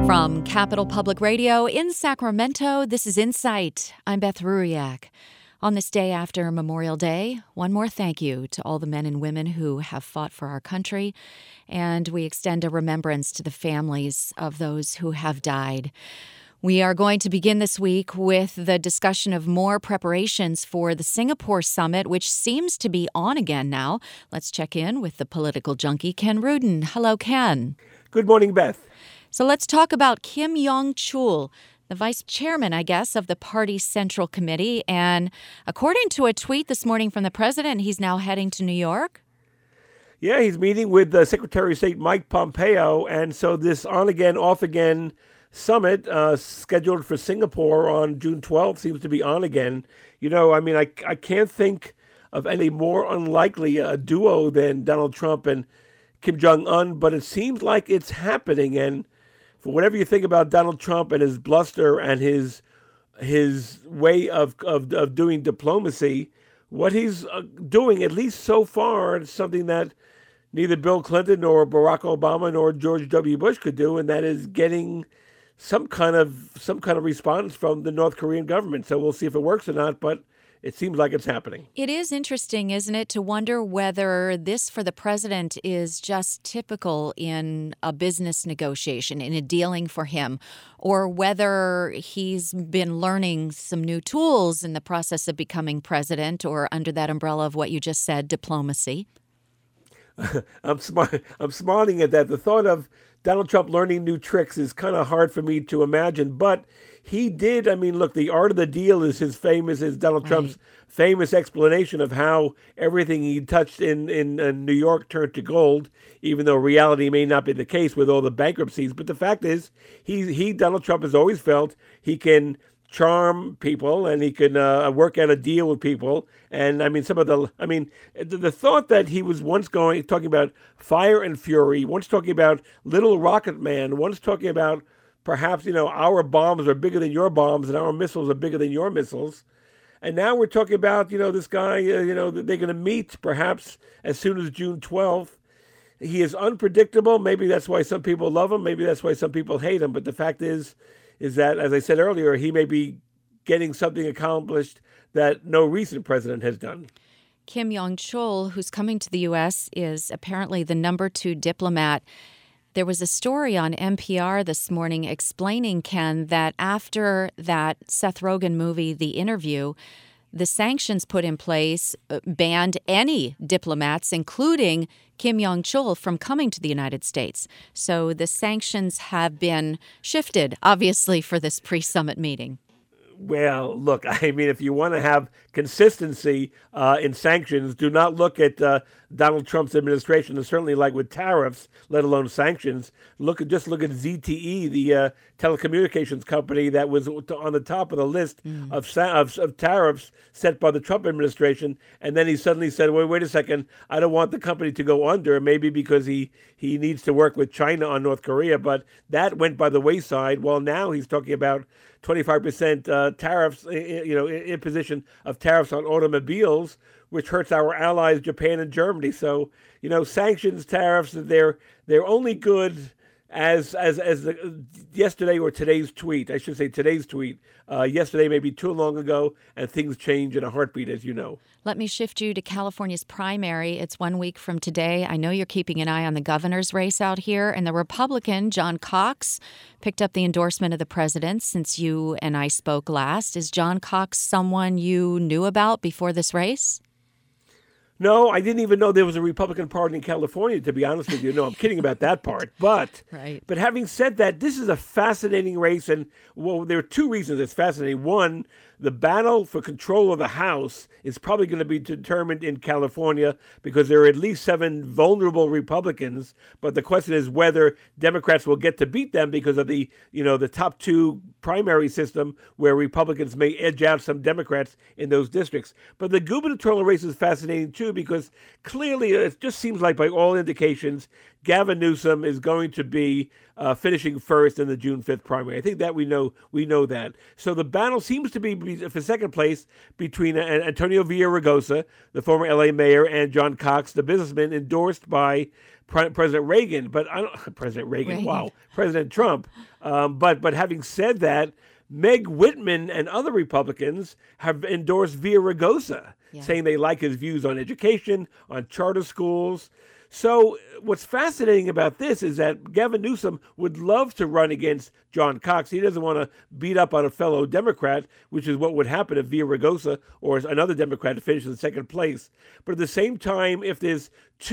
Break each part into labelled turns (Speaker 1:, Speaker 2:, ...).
Speaker 1: From Capital Public Radio in Sacramento, this is Insight. I'm Beth Ruriak. On this day after Memorial Day, one more thank you to all the men and women who have fought for our country, and we extend a remembrance to the families of those who have died. We are going to begin this week with the discussion of more preparations for the Singapore summit, which seems to be on again now. Let's check in with the political junkie, Ken Rudin. Hello, Ken.
Speaker 2: Good morning, Beth.
Speaker 1: So let's talk about Kim Yong-chul, the vice chairman, I guess, of the party's Central Committee. And according to a tweet this morning from the president, he's now heading to New York.
Speaker 2: Yeah, he's meeting with Secretary of State Mike Pompeo. And so this on-again, off-again summit scheduled for Singapore on June 12th seems to be on again. You know, I mean, I can't think of any more unlikely duo than Donald Trump and Kim Jong-un, but it seems like it's happening. And for whatever you think about Donald Trump and his bluster and his way of doing diplomacy, what he's doing, at least so far, is something that neither Bill Clinton nor Barack Obama nor George W. Bush could do, and that is getting some kind of response from the North Korean government. So we'll see if it works or not, but it seems like it's happening.
Speaker 1: It is interesting, isn't it, to wonder whether this for the president is just typical in a business negotiation, in a dealing for him, or whether he's been learning some new tools in the process of becoming president, or under that umbrella of what you just said, diplomacy.
Speaker 2: I'm smarting at that. The thought of Donald Trump learning new tricks is kind of hard for me to imagine, but he did. I mean, look, the art of the deal is Donald Trump's famous explanation of how everything he touched in New York turned to gold, even though reality may not be the case with all the bankruptcies. But the fact is, Donald Trump has always felt he can charm people and he can work out a deal with people. And I mean, the thought that he was once talking about fire and fury, once talking about little rocket man, once talking about perhaps, our bombs are bigger than your bombs and our missiles are bigger than your missiles. And now we're talking about, this guy, they're going to meet perhaps as soon as June 12th. He is unpredictable. Maybe that's why some people love him. Maybe that's why some people hate him. But the fact is that, as I said earlier, he may be getting something accomplished that no recent president has done.
Speaker 1: Kim Yong-chul, who's coming to the U.S., is apparently the number 2 diplomat. There was a story on NPR this morning explaining, Ken, that after that Seth Rogen movie, The Interview, the sanctions put in place banned any diplomats, including Kim Yong-chul, from coming to the United States. So the sanctions have been shifted, obviously, for this pre-summit meeting.
Speaker 2: Well, look, I mean, if you want to have consistency in sanctions, do not look at Donald Trump's administration, and certainly like with tariffs, let alone sanctions. Just look at ZTE, the telecommunications company that was on the top of the list of tariffs set by the Trump administration. And then he suddenly said, wait a second, I don't want the company to go under, maybe because he needs to work with China on North Korea. But that went by the wayside. Well, now he's talking about 25% tariffs, imposition of tariffs on automobiles, which hurts our allies, Japan and Germany. So, sanctions, tariffs, they're only good as yesterday or today's tweet. I should say today's tweet. Yesterday may be too long ago, and things change in a heartbeat, as you know.
Speaker 1: Let me shift you to California's primary. It's 1 week from today. I know you're keeping an eye on the governor's race out here, and the Republican, John Cox, picked up the endorsement of the president since you and I spoke last. Is John Cox someone you knew about before this race?
Speaker 2: No, I didn't even know there was a Republican Party in California, to be honest with you. No, I'm kidding about that part. But But having said that, this is a fascinating race. And, well, there are 2 reasons it's fascinating. One, the battle for control of the House is probably going to be determined in California because there are at least 7 vulnerable Republicans. But the question is whether Democrats will get to beat them because of the top 2 primary system where Republicans may edge out some Democrats in those districts. But the gubernatorial race is fascinating, too, because clearly it just seems like by all indications, Gavin Newsom is going to be finishing first in the June 5th primary. I think that we know that. So the battle seems to be for second place between Antonio Villaraigosa, the former LA mayor, and John Cox, the businessman endorsed by President Reagan, but I don't, President Reagan, wow, President Trump. But having said that, Meg Whitman and other Republicans have endorsed Villaraigosa, saying they like his views on education, on charter schools. So what's fascinating about this is that Gavin Newsom would love to run against John Cox. He doesn't want to beat up on a fellow Democrat, which is what would happen if Villaraigosa or another Democrat finished in second place. But at the same time, if there's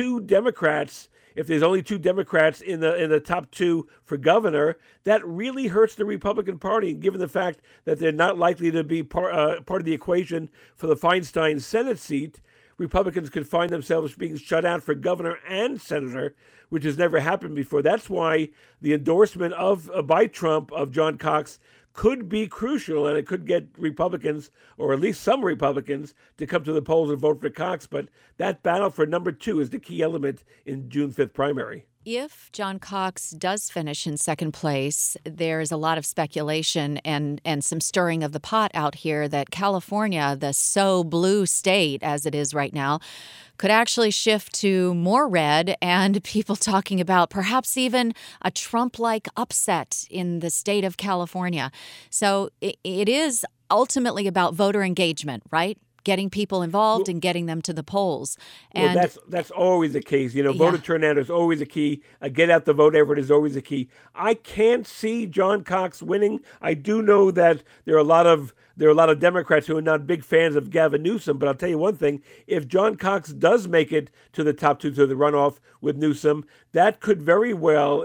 Speaker 2: only two Democrats in the top two for governor, that really hurts the Republican Party, given the fact that they're not likely to be part of the equation for the Feinstein Senate seat. Republicans could find themselves being shut out for governor and senator, which has never happened before. That's why the endorsement by Trump of John Cox could be crucial, and it could get Republicans, or at least some Republicans, to come to the polls and vote for Cox. But that battle for number 2 is the key element in June 5th primary.
Speaker 1: If John Cox does finish in second place, there's a lot of speculation and some stirring of the pot out here that California, the so blue state as it is right now, could actually shift to more red, and people talking about perhaps even a Trump-like upset in the state of California. So it is ultimately about voter engagement, right? Getting people involved and getting them to the polls. And
Speaker 2: that's always the case. Voter turnout is always a key. Get out the vote effort is always a key. I can't see John Cox winning. I do know that there are a lot of Democrats who are not big fans of Gavin Newsom, but I'll tell you one thing. If John Cox does make it to the top 2, to the runoff with Newsom, that could very well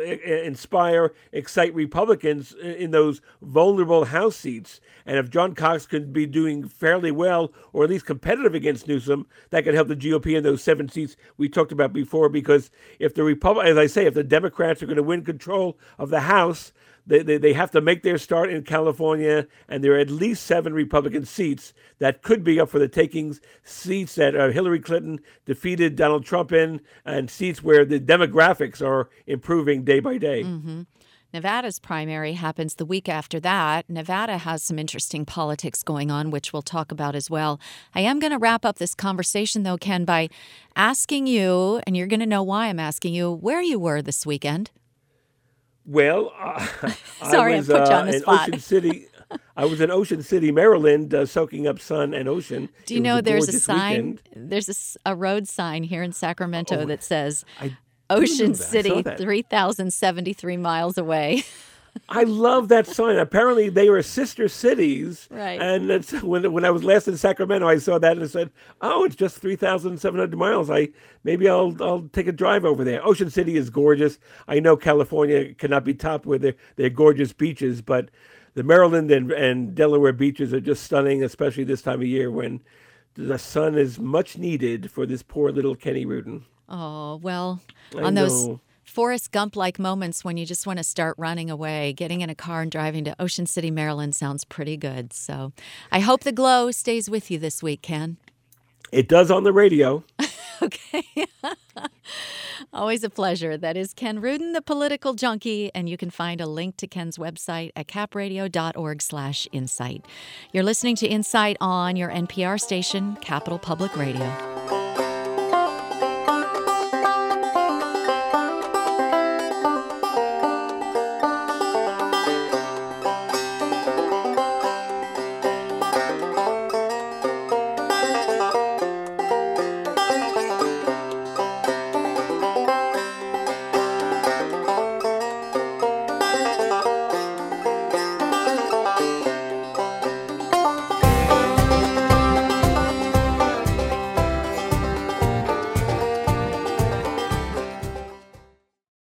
Speaker 2: excite Republicans in those vulnerable House seats. And if John Cox could be doing fairly well, or at least competitive against Newsom, that could help the GOP in those 7 seats we talked about before. Because if the Democrats are going to win control of the House, they have to make their start in California, and there are at least 7 Republican seats that could be up for the takings, seats that Hillary Clinton defeated Donald Trump in, and seats where the demographics are improving day by day.
Speaker 1: Mm-hmm. Nevada's primary happens the week after that. Nevada has some interesting politics going on, which we'll talk about as well. I am going to wrap up this conversation, though, Ken, by asking you, and you're going to know why I'm asking you, where you were this weekend.
Speaker 2: Well,
Speaker 1: Sorry, I put you on the spot.
Speaker 2: I was in Ocean City, Maryland, soaking up sun and ocean.
Speaker 1: Do you know there's a sign? Weekend. There's a road sign here in Sacramento that says Ocean City, 3,073 miles away.
Speaker 2: I love that sign. Apparently, they were sister cities.
Speaker 1: Right.
Speaker 2: And it's, when I was last in Sacramento, I saw that and I said, "Oh, it's just 3,700 miles. Maybe I'll take a drive over there." Ocean City is gorgeous. I know California cannot be topped with their gorgeous beaches, but the Maryland and Delaware beaches are just stunning, especially this time of year when the sun is much needed for this poor little Kenny Rudin.
Speaker 1: Oh, well, on those Forrest Gump-like moments when you just want to start running away, getting in a car and driving to Ocean City, Maryland sounds pretty good. So I hope the glow stays with you this week, Ken.
Speaker 2: It does on the radio.
Speaker 1: Okay. Always a pleasure. That is Ken Rudin, the political junkie, and you can find a link to Ken's website at capradio.org/insight. You're listening to Insight on your NPR station, Capital Public Radio.